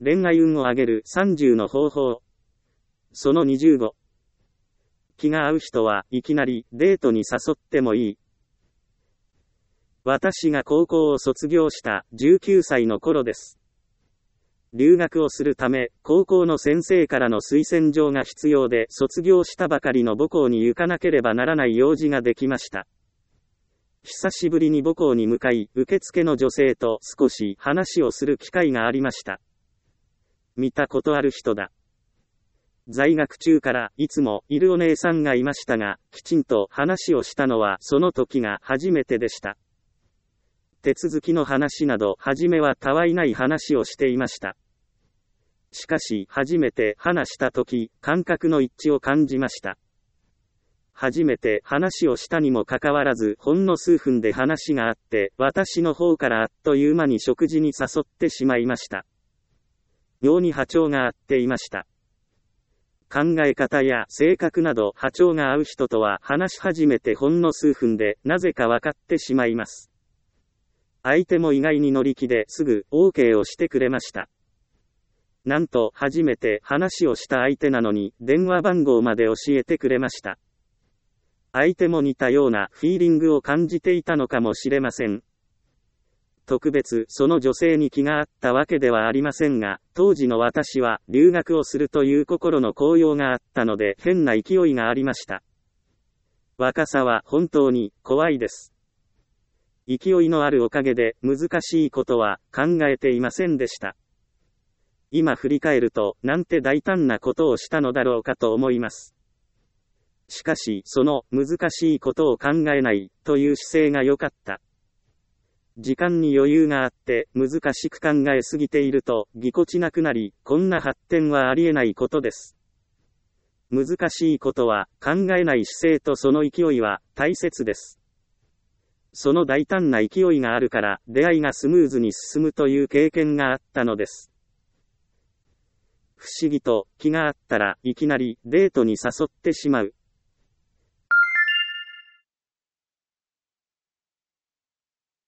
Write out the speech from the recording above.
恋愛運を上げる30の方法。その25。気が合う人はいきなりデートに誘ってもいい。私が高校を卒業した19歳の頃です。留学をするため、高校の先生からの推薦状が必要で、卒業したばかりの母校に行かなければならない用事ができました。久しぶりに母校に向かい、受付の女性と少し話をする機会がありました。見たことある人だ。在学中からいつもいるお姉さんがいましたが、きちんと話をしたのはその時が初めてでした。手続きの話など、初めはたわいない話をしていました。しかし、初めて話した時、感覚の一致を感じました。初めて話をしたにもかかわらず、ほんの数分で話があって、私の方からあっという間に食事に誘ってしまいました。妙に波長が合っていました。考え方や性格など波長が合う人とは話し始めてほんの数分でなぜか分かってしまいます。相手も意外に乗り気ですぐ OK をしてくれました。なんと初めて話をした相手なのに電話番号まで教えてくれました。相手も似たようなフィーリングを感じていたのかもしれません。特別その女性に気があったわけではありませんが、当時の私は留学をするという心の高揚があったので変な勢いがありました。若さは本当に怖いです。勢いのあるおかげで難しいことは考えていませんでした。今振り返ると、なんて大胆なことをしたのだろうかと思います。しかし、その難しいことを考えないという姿勢が良かった。時間に余裕があって難しく考えすぎているとぎこちなくなり、こんな発展はありえないことです。難しいことは考えない姿勢とその勢いは大切です。その大胆な勢いがあるから出会いがスムーズに進むという経験があったのです。不思議と気があったらいきなりデートに誘ってしまう。